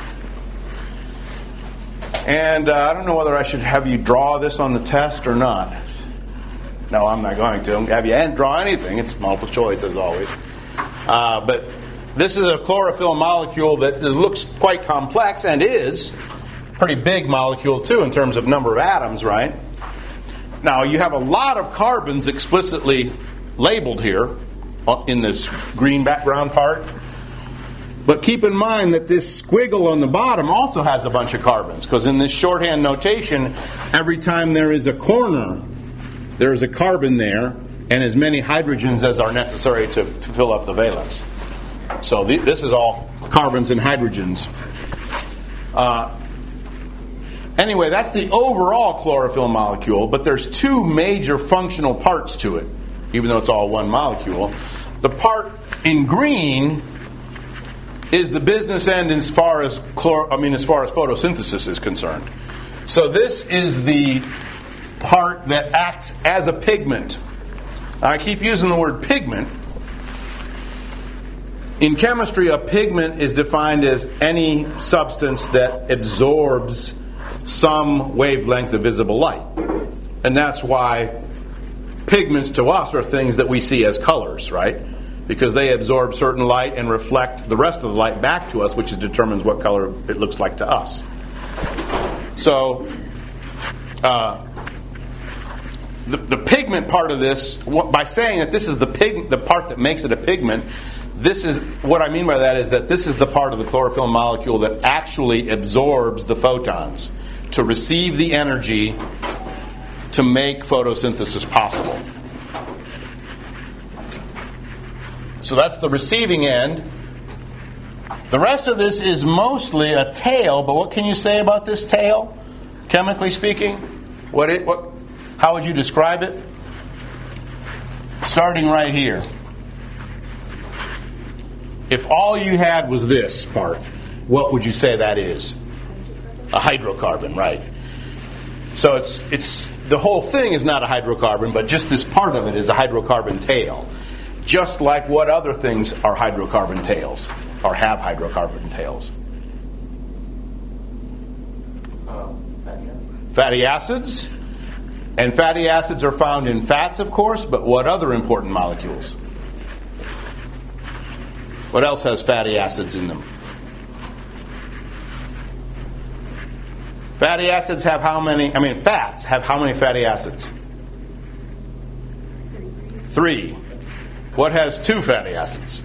And uh, I don't know whether I should have you draw this on the test or not. No, I'm not going to. Have you draw anything. It's multiple choice, as always. Uh, but this is a chlorophyll molecule that looks quite complex and is a pretty big molecule, too, in terms of number of atoms, right? Now, you have a lot of carbons explicitly labeled here in this green background part. But keep in mind that this squiggle on the bottom also has a bunch of carbons, because in this shorthand notation, every time there is a corner, there is a carbon there, and as many hydrogens as are necessary to, to fill up the valence. So th- this is all carbons and hydrogens. Uh, anyway, that's the overall chlorophyll molecule, but there's two major functional parts to it, even though it's all one molecule. The part in green is the business end as far as chlor- I mean, as far as photosynthesis is concerned. So this is the part that acts as a pigment. I keep using the word pigment. In chemistry, a pigment is defined as any substance that absorbs some wavelength of visible light. And that's why pigments to us are things that we see as colors, right? Because they absorb certain light and reflect the rest of the light back to us, which is determines what color it looks like to us. So, uh, the, the pigment part of this, by saying that this is the pig, the part that makes it a pigment, this is what I mean by that is that this is the part of the chlorophyll molecule that actually absorbs the photons to receive the energy to make photosynthesis possible. So that's the receiving end. The rest of this is mostly a tail, but what can you say about this tail, chemically speaking? What it, what, how would you describe it? Starting right here. If all you had was this part, what would you say that is? A hydrocarbon, right? So it's it's the whole thing is not a hydrocarbon, but just this part of it is a hydrocarbon tail. Just like what other things are hydrocarbon tails, or have hydrocarbon tails? Uh, fatty acids. Fatty acids. And fatty acids are found in fats, of course, but what other important molecules? What else has fatty acids in them? Fatty acids have how many? I mean, fats have how many fatty acids? Three. What has two fatty acids?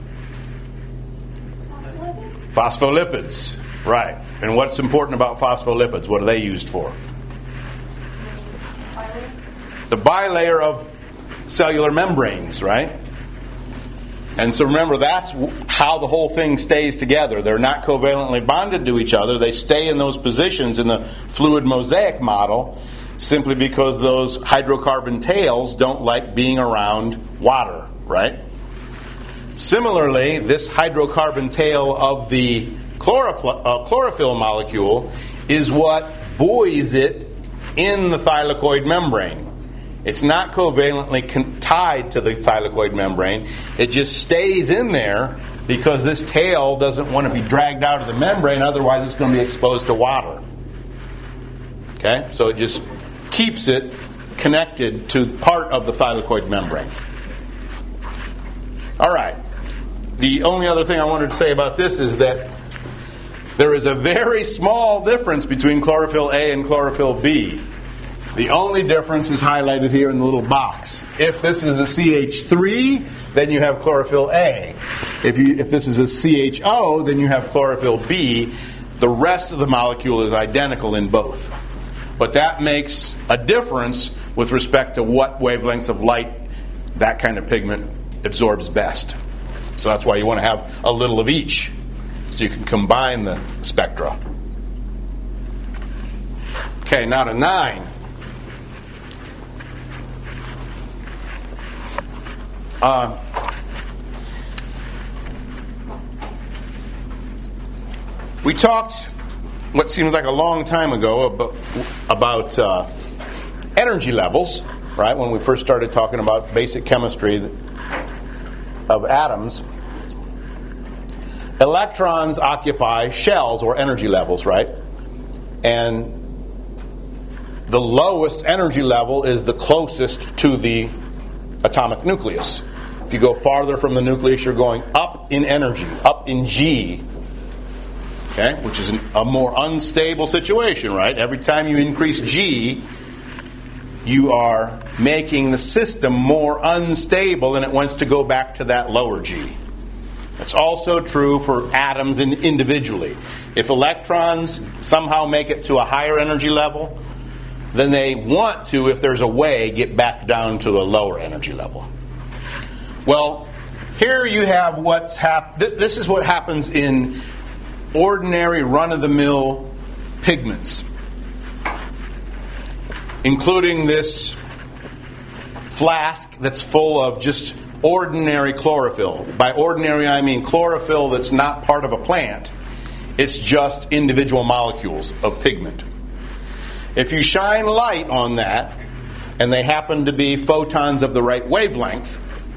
Phospholipids. Right. And what's important about phospholipids? What are they used for? The bilayer of cellular membranes, right? And so remember, that's how the whole thing stays together. They're not covalently bonded to each other. They stay in those positions in the fluid mosaic model simply because those hydrocarbon tails don't like being around water, right? Similarly, this hydrocarbon tail of the chloropl- uh, chlorophyll molecule is what buoys it in the thylakoid membrane. It's not covalently con- tied to the thylakoid membrane. It just stays in there because this tail doesn't want to be dragged out of the membrane, otherwise it's going to be exposed to water. Okay? So it just keeps it connected to part of the thylakoid membrane. All right. The only other thing I wanted to say about this is that there is a very small difference between chlorophyll A and chlorophyll B. The only difference is highlighted here in the little box. If this is a C H three, then you have chlorophyll A. If you if this is a C H O, then you have chlorophyll B. The rest of the molecule is identical in both. But that makes a difference with respect to what wavelengths of light that kind of pigment absorbs best. So that's why you want to have a little of each, so you can combine the spectra. Okay, now to nine. Uh, we talked what seems like a long time ago about, about uh, energy levels, right? When we first started talking about basic chemistry of atoms. Electrons occupy shells or energy levels, right? And the lowest energy level is the closest to the atomic nucleus. If you go farther from the nucleus, you're going up in energy, up in G, okay, which is an, a more unstable situation, right? Every time you increase G, you are making the system more unstable, and it wants to go back to that lower G. That's also true for atoms in, individually. If electrons somehow make it to a higher energy level, then they want to, if there's a way, get back down to a lower energy level. Well, here you have what's hap- this, this is what happens in ordinary run-of-the-mill pigments, including this flask that's full of just ordinary chlorophyll. By ordinary, I mean chlorophyll that's not part of a plant. It's just individual molecules of pigment. If you shine light on that, and they happen to be photons of the right wavelength,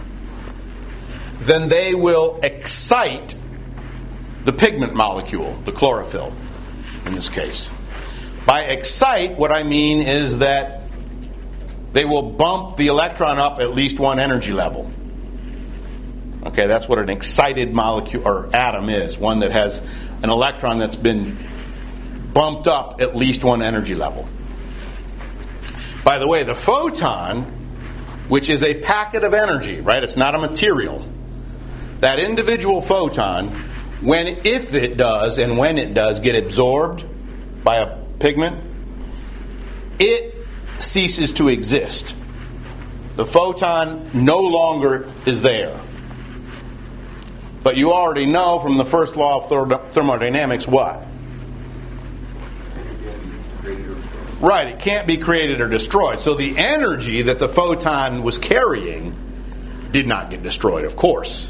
then they will excite the pigment molecule, the chlorophyll, in this case. By excite, what I mean is that they will bump the electron up at least one energy level. Okay, that's what an excited molecule or atom is, one that has an electron that's been bumped up at least one energy level. By the way, the photon, which is a packet of energy, right? It's not a material. That individual photon, when, if it does, and when it does get absorbed by a pigment, it ceases to exist. The photon no longer is there. But you already know from the first law of thermodynamics what? Right, it can't be created or destroyed. So the energy that the photon was carrying did not get destroyed, of course.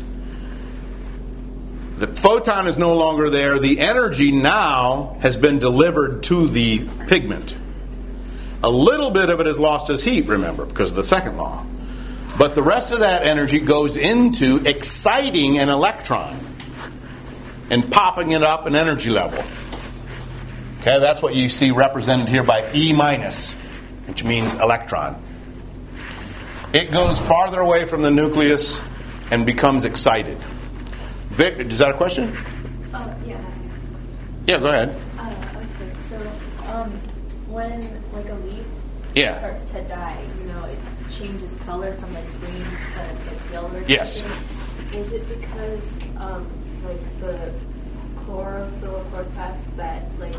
The photon is no longer there. The energy now has been delivered to the pigment. A little bit of it is lost as heat, remember, because of the second law. But the rest of that energy goes into exciting an electron and popping it up an energy level. Okay, that's what you see represented here by E minus, which means electron. It goes farther away from the nucleus and becomes excited. Vic, is that a question? Oh, yeah. Yeah, go ahead. Uh, okay, so um, when like a leaf Yeah. starts to die, you know, it changes color from like green to like yellow or Yes. something. Is it because um, like the chlorophyll or chloroplasts that like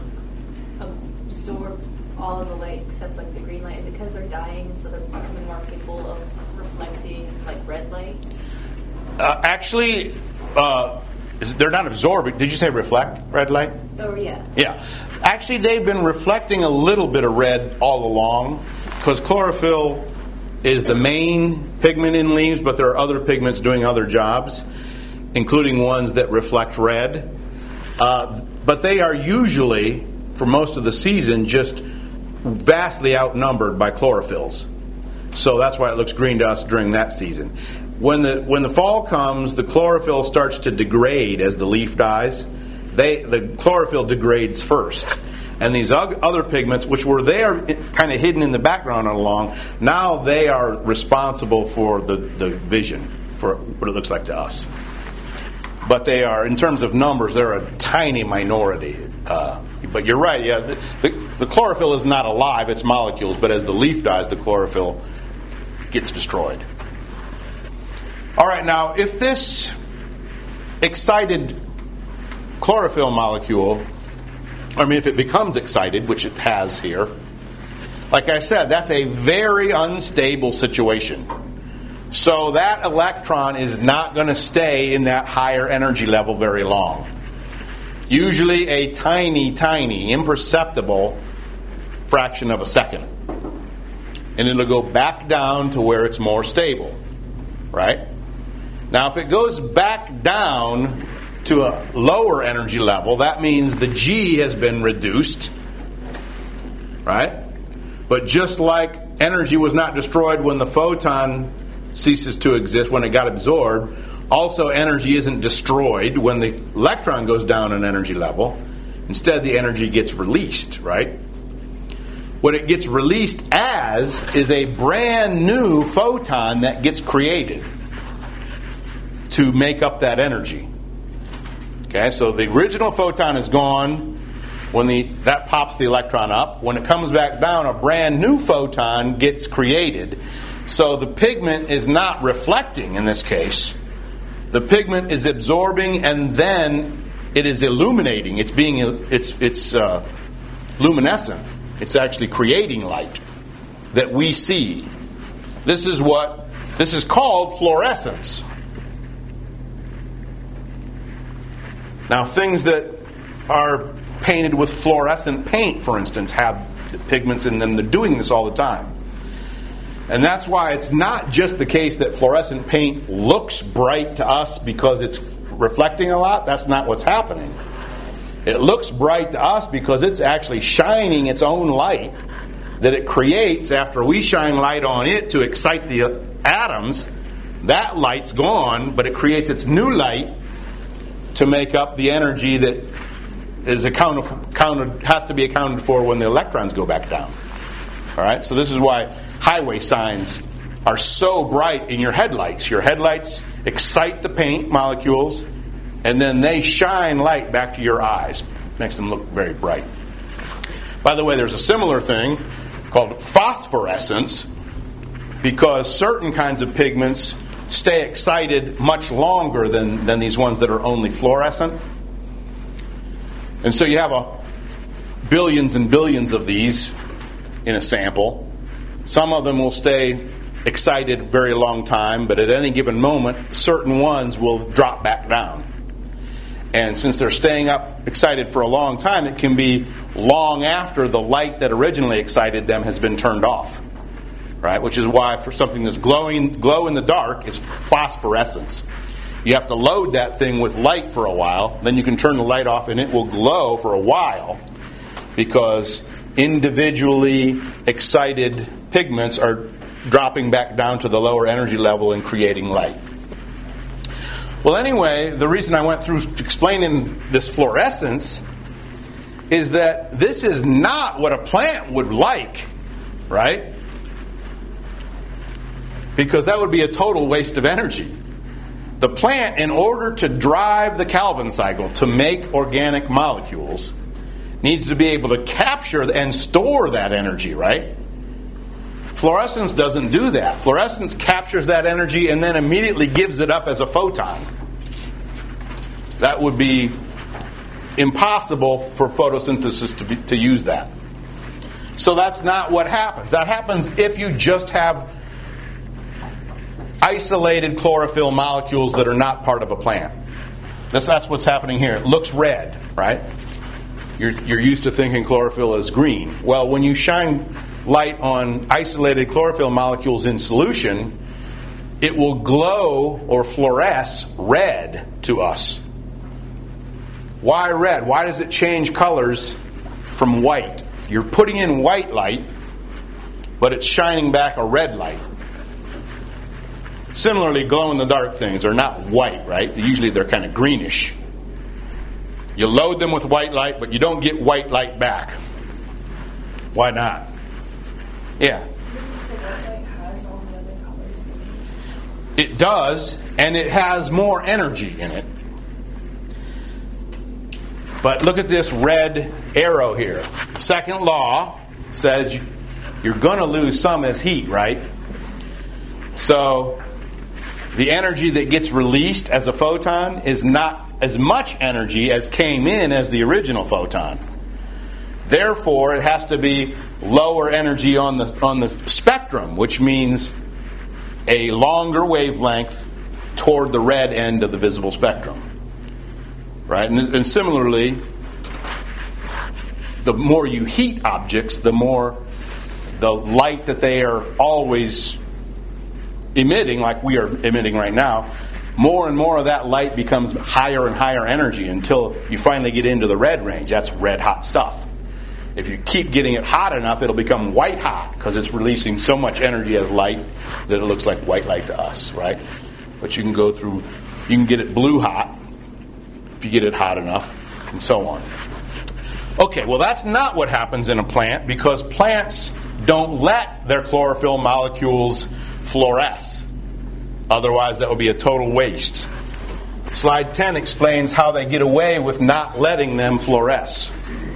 absorb all of the light except like the green light? Is it because they're dying, so they're becoming more capable of reflecting like red lights? Uh, actually, uh, is- they're not absorbing. Did you say reflect red light? Oh yeah. Yeah. Actually, they've been reflecting a little bit of red all along because chlorophyll is the main pigment in leaves, but there are other pigments doing other jobs, including ones that reflect red. Uh, but they are usually, for most of the season, just vastly outnumbered by chlorophylls. So that's why it looks green to us during that season. When the when the fall comes, the chlorophyll starts to degrade as the leaf dies. They the chlorophyll degrades first, and these other pigments, which were there kind of hidden in the background all along, now they are responsible for the, the vision, for what it looks like to us. But they are, in terms of numbers, they're a tiny minority. Uh, but you're right, yeah. The, the, the chlorophyll is not alive, it's molecules, but as the leaf dies, the chlorophyll gets destroyed. All right, now, if this excited chlorophyll molecule, I mean, if it becomes excited, which it has here, like I said, that's a very unstable situation. So that electron is not going to stay in that higher energy level very long. Usually a tiny, tiny, imperceptible fraction of a second. And it'll go back down to where it's more stable. Right? Now, if it goes back down to a lower energy level, that means the G has been reduced. Right? But just like energy was not destroyed when the photon ceases to exist, when it got absorbed, also energy isn't destroyed when the electron goes down an energy level. Instead, the energy gets released, right? What it gets released as is a brand new photon that gets created to make up that energy. Okay, so the original photon is gone when the that pops the electron up. When it comes back down, a brand new photon gets created. So the pigment is not reflecting in this case. The pigment is absorbing, and then it is illuminating. It's being it's it's uh, luminescent. It's actually creating light that we see. This is what this is called fluorescence. Now, things that are painted with fluorescent paint, for instance, have the pigments in them. They're doing this all the time. And that's why it's not just the case that fluorescent paint looks bright to us because it's reflecting a lot. That's not what's happening. It looks bright to us because it's actually shining its own light that it creates after we shine light on it to excite the atoms. That light's gone, but it creates its new light to make up the energy that is accounted, for, counted, has to be accounted for when the electrons go back down. All right, so this is why highway signs are so bright in your headlights. Your headlights excite the paint molecules, and then they shine light back to your eyes. Makes them look very bright. By the way, there's a similar thing called phosphorescence, because certain kinds of pigments stay excited much longer than, than these ones that are only fluorescent. And so you have a billions and billions of these in a sample. Some of them will stay excited a very long time, but at any given moment, certain ones will drop back down. And since they're staying up excited for a long time, it can be long after the light that originally excited them has been turned off. Right? Which is why for something that's glowing, glow in the dark, is phosphorescence. You have to load that thing with light for a while, then you can turn the light off and it will glow for a while, because individually excited pigments are dropping back down to the lower energy level and creating light. Well, anyway, the reason I went through explaining this fluorescence is that this is not what a plant would like, right? Because that would be a total waste of energy. The plant, in order to drive the Calvin cycle, to make organic molecules, needs to be able to capture and store that energy, right? Fluorescence doesn't do that. Fluorescence captures that energy and then immediately gives it up as a photon. That would be impossible for photosynthesis to be, to use that. So that's not what happens. That happens if you just have isolated chlorophyll molecules that are not part of a plant. That's, that's what's happening here. It looks red, right? You're, you're used to thinking chlorophyll is green. Well, when you shine light on isolated chlorophyll molecules in solution, it will glow or fluoresce red to us. Why red? Why does it change colors from white? You're putting in white light, but it's shining back a red light. Similarly, glow-in-the-dark things are not white, right? Usually they're kind of greenish. You load them with white light, but you don't get white light back. Why not? Yeah. It does, and it has more energy in it. But look at this red arrow here. Second law says you're going to lose some as heat, right? So the energy that gets released as a photon is not as much energy as came in as the original photon. Therefore, it has to be lower energy on the on the spectrum, which means a longer wavelength toward the red end of the visible spectrum. Right? And, and similarly, the more you heat objects, the more the light that they are always emitting, like we are emitting right now, more and more of that light becomes higher and higher energy until you finally get into the red range. That's red hot stuff. If you keep getting it hot enough, it'll become white hot because it's releasing so much energy as light that it looks like white light to us, right? But you can go through, you can get it blue hot if you get it hot enough, and so on. Okay, well that's not what happens in a plant, because plants don't let their chlorophyll molecules fluoresce. Otherwise, that would be a total waste. Slide ten explains how they get away with not letting them fluoresce.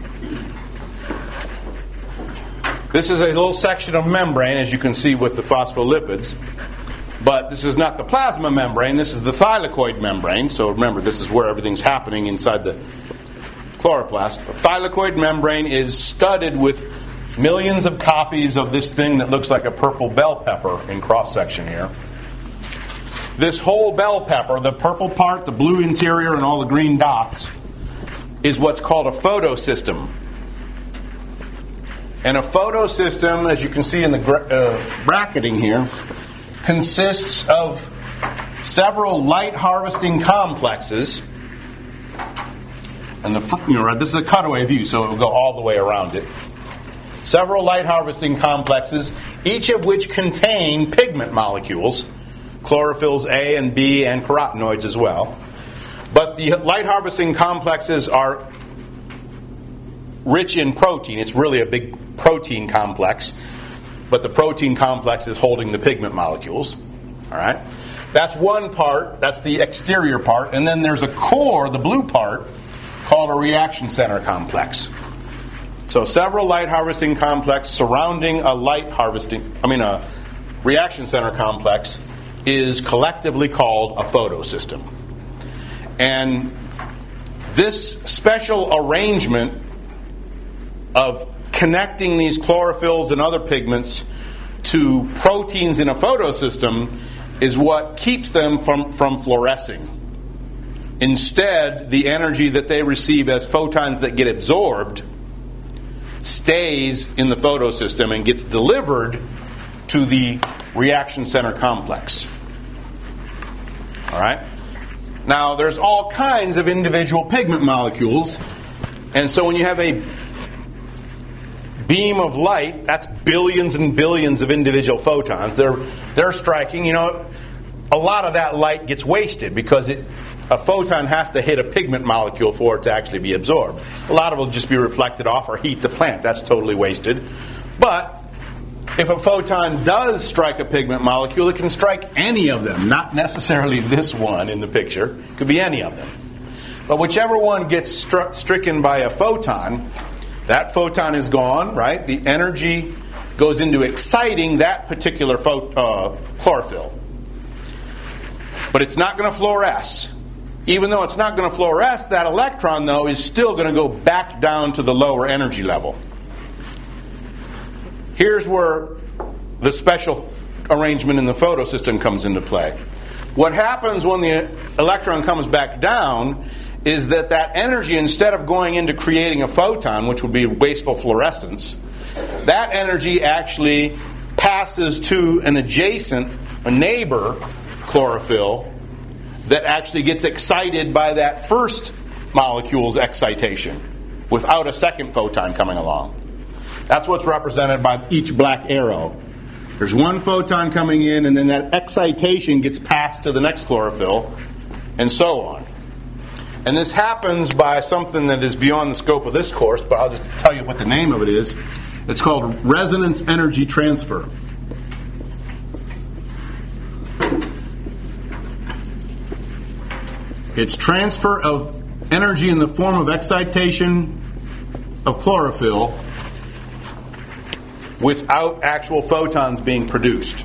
This is a little section of membrane, as you can see with the phospholipids. But this is not the plasma membrane, this is the thylakoid membrane. So remember, this is where everything's happening inside the chloroplast. The thylakoid membrane is studded with millions of copies of this thing that looks like a purple bell pepper in cross-section here. This whole bell pepper, the purple part, the blue interior, and all the green dots, is what's called a photosystem. And a photosystem, as you can see in the gra- uh, bracketing here, consists of several light harvesting complexes. And the you know this is a cutaway view, so it will go all the way around it. Several light harvesting complexes, each of which contain pigment molecules, chlorophylls A and B and carotenoids as well. But the light harvesting complexes are rich in protein. It's really a big protein complex, but the protein complex is holding the pigment molecules. All right? That's one part. That's the exterior part. And then there's a core, the blue part, called a reaction center complex. So several light harvesting complex surrounding a light harvesting, I mean a reaction center complex is collectively called a photosystem. And this special arrangement of connecting these chlorophylls and other pigments to proteins in a photosystem is what keeps them from, from fluorescing. Instead, the energy that they receive as photons that get absorbed stays in the photosystem and gets delivered to the reaction center complex. All right? Now, there's all kinds of individual pigment molecules, and so when you have a beam of light, that's billions and billions of individual photons. They're they're striking. You know, a lot of that light gets wasted because it a photon has to hit a pigment molecule for it to actually be absorbed. A lot of it will just be reflected off or heat the plant. That's totally wasted. But if a photon does strike a pigment molecule, it can strike any of them, not necessarily this one in the picture. It could be any of them. But whichever one gets stru- stricken by a photon, that photon is gone, right? The energy goes into exciting that particular pho- uh, chlorophyll. But it's not going to fluoresce. Even though it's not going to fluoresce, that electron, though, is still going to go back down to the lower energy level. Here's where the special arrangement in the photosystem comes into play. What happens when the electron comes back down is that that energy, instead of going into creating a photon, which would be wasteful fluorescence, that energy actually passes to an adjacent, a neighbor chlorophyll that actually gets excited by that first molecule's excitation without a second photon coming along. That's what's represented by each black arrow. There's one photon coming in, and then that excitation gets passed to the next chlorophyll, and so on. And this happens by something that is beyond the scope of this course, but I'll just tell you what the name of it is. It's called resonance energy transfer. It's transfer of energy in the form of excitation of chlorophyll without actual photons being produced.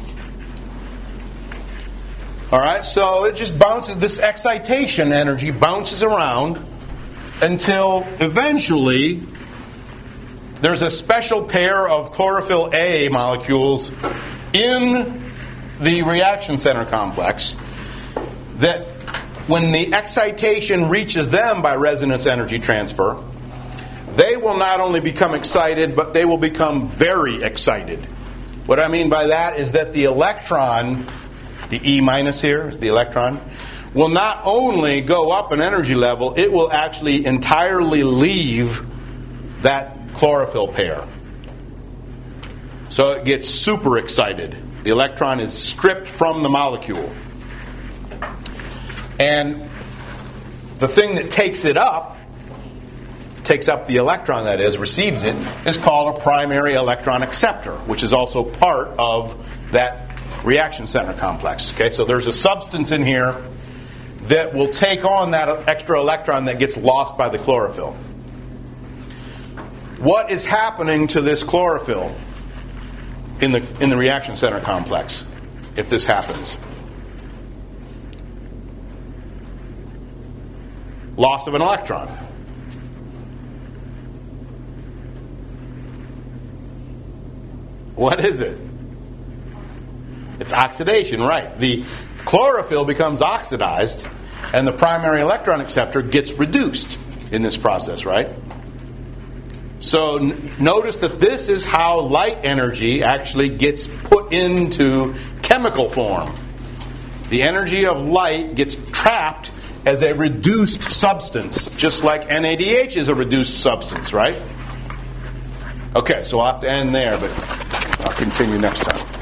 All right, so it just bounces, this excitation energy bounces around until eventually there's a special pair of chlorophyll A molecules in the reaction center complex that when the excitation reaches them by resonance energy transfer, they will not only become excited, but they will become very excited. What I mean by that is that the electron, the E minus here is the electron, will not only go up an energy level, it will actually entirely leave that chlorophyll pair. So it gets super excited. The electron is stripped from the molecule. And the thing that takes it up, takes up the electron, that is, receives it, is called a primary electron acceptor, which is also part of that reaction center complex. Okay, so there's a substance in here that will take on that extra electron that gets lost by the chlorophyll. What is happening to this chlorophyll in the in the reaction center complex if this happens? Loss of an electron. What is it? It's oxidation, right. The chlorophyll becomes oxidized, and the primary electron acceptor gets reduced in this process, right? So n- notice that this is how light energy actually gets put into chemical form. The energy of light gets trapped as a reduced substance, just like N A D H is a reduced substance, right? Okay, so I'll have to end there, but I'll continue next time.